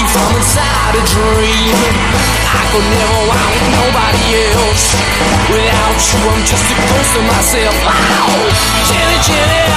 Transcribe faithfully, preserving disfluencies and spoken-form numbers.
from inside a dream. I could never want nobody else. Without you, I'm just a ghost of myself. Oh, Jenny, Jenny.